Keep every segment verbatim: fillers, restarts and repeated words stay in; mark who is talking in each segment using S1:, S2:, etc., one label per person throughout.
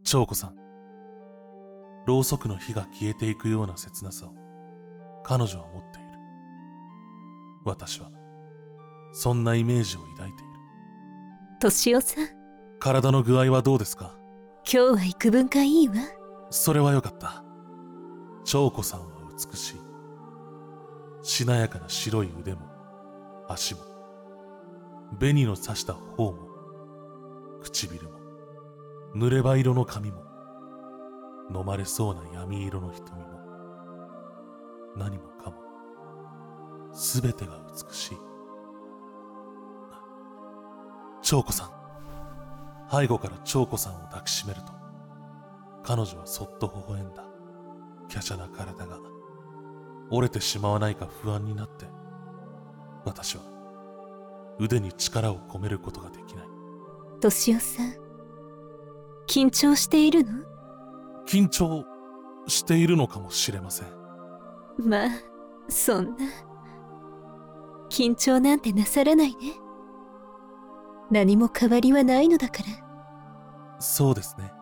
S1: 長子さん、ろうそくの火が消えていくような切なさを彼女は持っている。私はそんなイメージを抱いている。
S2: 敏夫さん、
S1: 体の具合はどうですか？
S2: 今日は幾分かいいわ。
S1: それはよかった。長子さんは美しい。しなやかな白い腕も足も、紅の刺した頬も唇も、濡れ葉色の髪も、飲まれそうな闇色の瞳も、何もかもすべてが美しい。長子さん。背後から長子さんを抱きしめると、彼女はそっと微笑んだ。華奢な体が折れてしまわないか不安になって、私は腕に力を込めることができない。
S2: 敏夫さん、緊張しているの？
S1: 緊張しているのかもしれません。
S2: まあ、そんな緊張なんてなさらないね。何も変わりはないのだから。
S1: そうですね。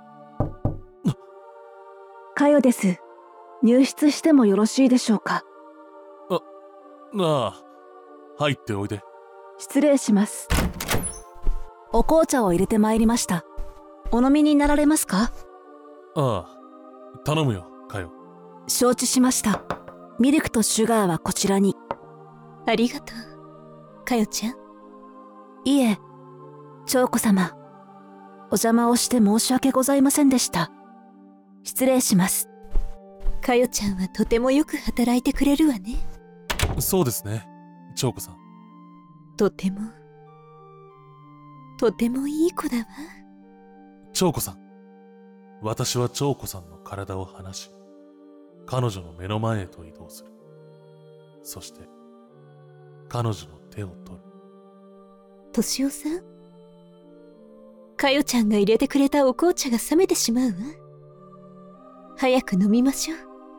S3: かよです。入室してもよろしいでしょうか？
S1: あ、ああ、入っておいで。
S3: 失礼します。お紅茶を入れてまいりました。お飲みになられますか？
S1: ああ、頼むよ、かよ。
S3: 承知しました。ミルクとシュガーはこちらに。
S2: ありがとう、かよちゃん。
S3: いえ、長子様、お邪魔をして申し訳ございませんでした。失礼します。
S2: かよちゃんはとてもよく働いてくれるわね。
S1: そうですね、長子さん。
S2: とてもとてもいい子だわ。
S1: 長子さん。私は長子さんの体を離し、彼女の目の前へと移動する。そして彼女の手を取る。
S2: 敏夫さん、かよちゃんが入れてくれたお紅茶が冷めてしまうわ。早く飲みましょう。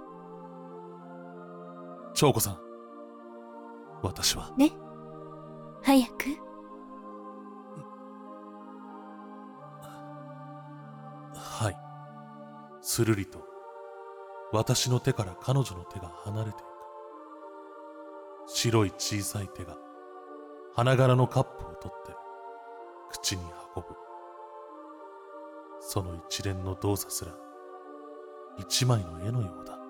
S1: 長子さん。私は
S2: ね、早く。
S1: はい。するりと私の手から彼女の手が離れていく。白い小さい手が花柄のカップを取って口に運ぶ。その一連の動作すら一枚の絵のようだ。
S2: は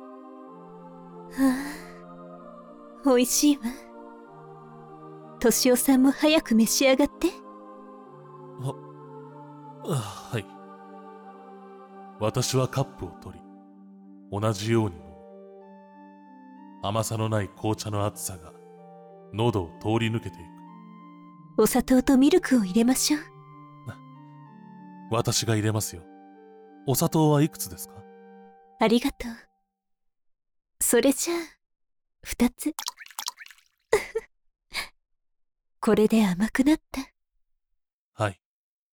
S2: あ、おいしいわ。敏夫さんも早く召し上がって。
S1: は、はい。私はカップを取り、同じように飲む。甘さのない紅茶の熱さが喉を通り抜けていく。
S2: お砂糖とミルクを入れましょう。
S1: 私が入れますよ。お砂糖はいくつですか？
S2: ありがとう。それじゃあ二つ。これで甘くなった。
S1: はい。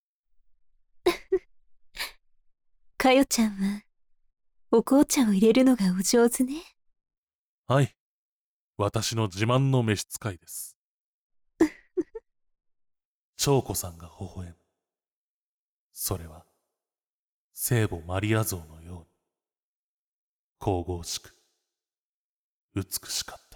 S2: かよちゃんはお紅茶を入れるのがお上手ね。
S1: はい。私の自慢の召使いです。長子さんが微笑む。それは聖母マリア像のように神々しく美しかった。